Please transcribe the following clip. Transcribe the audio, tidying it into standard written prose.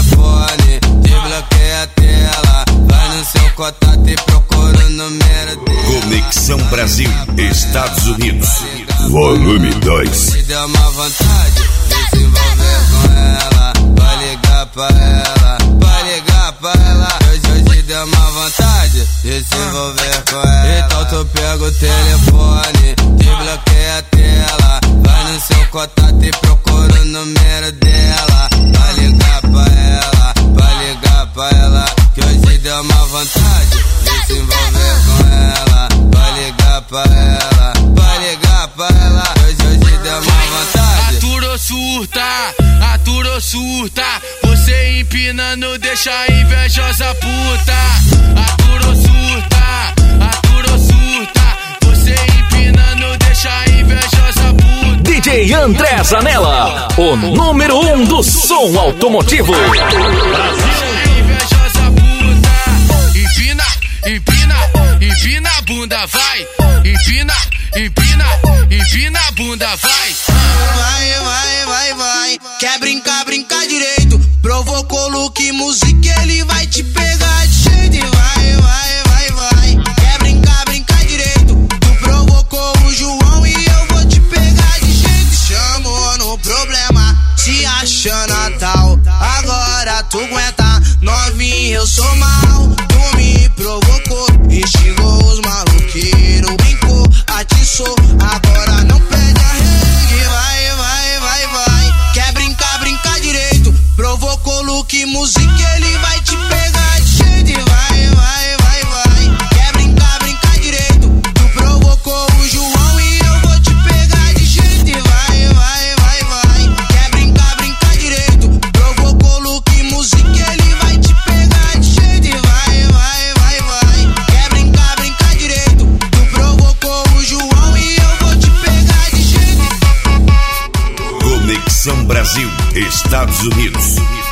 telefone, desbloqueia a tela. Vai no seu contato e procura o número dela. Conexão Brasil, Estados Unidos, volume 2. Te deu uma vontade de se envolver com ela. Vai ligar pra ela, vai ligar pra ela. Hoje deu uma vontade de se envolver com ela. Então tu pega o telefone, desbloqueia a tela. Vai no seu contato e procura o número dela. Vai ligar pra ela, vai ligar pra ela. Que hoje deu uma vontade de se envolver com ela. Vai ligar pra ela, vai ligar pra ela. Hoje deu uma vontade. Aturou surta. Você empinando deixa a invejosa puta. Aturou surta. Você empinando deixa a invejosa puta. DJ André Zanella, o número 1 do som automotivo. Invejosa puta. Empina a bunda, vai. Empina a bunda, vai. Vai. Quer brincar direito. Provocou look, música, ele vai te pegar de jeito. E vai. Quer brincar direito. Tu provocou o João e eu vou te pegar de jeito. Chamou no problema, se acha Natal. Agora tu aguenta, novinho, eu sou mal. Tu me provocou, instigou os maluqueiros. Brincou, atiçou, agora não pede arregue. Vai. Quer brincar direito. Provocou look, música, ele vai te pegar de jeito. E vai. Quer brincar direito. Tu provocou o João e eu vou te pegar de jeito. E vai. Quer brincar direito. Provocou look, música, ele vai te pegar de jeito. E vai. Quer brincar direito. Tu provocou o João e eu vou te pegar de jeito. Conexão Brasil, Estados Unidos,